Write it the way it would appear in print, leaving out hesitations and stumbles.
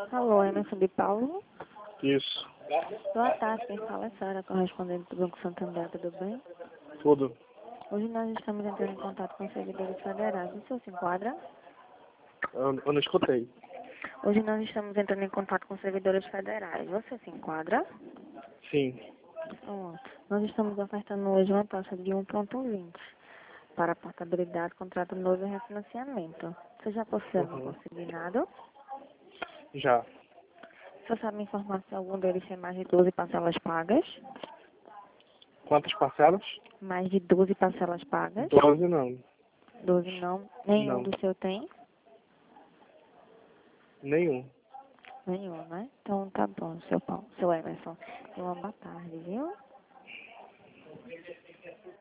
Alô, Emerson de Paulo. Isso, Boa tarde, quem fala é Sara, correspondente do Banco Santander, tudo bem? tudo. Hoje nós estamos entrando em contato com os servidores federais. O senhor se enquadra? Eu não escutei. Hoje nós estamos entrando em contato com os servidores federais. Você se enquadra? Sim. Nós estamos ofertando hoje uma taxa de 1,20 para portabilidade, contrato novo e refinanciamento. Você já possui algum Uhum. consignado? Já. Você sabe informar se algum deles tem mais de 12 parcelas pagas? Quantas parcelas? Mais de 12 parcelas pagas? 12 não. 12 não. Nenhum Não. do seu tem? Nenhum. Nenhum, né? Então tá bom, seu Emerson. Tenha uma boa tarde, viu?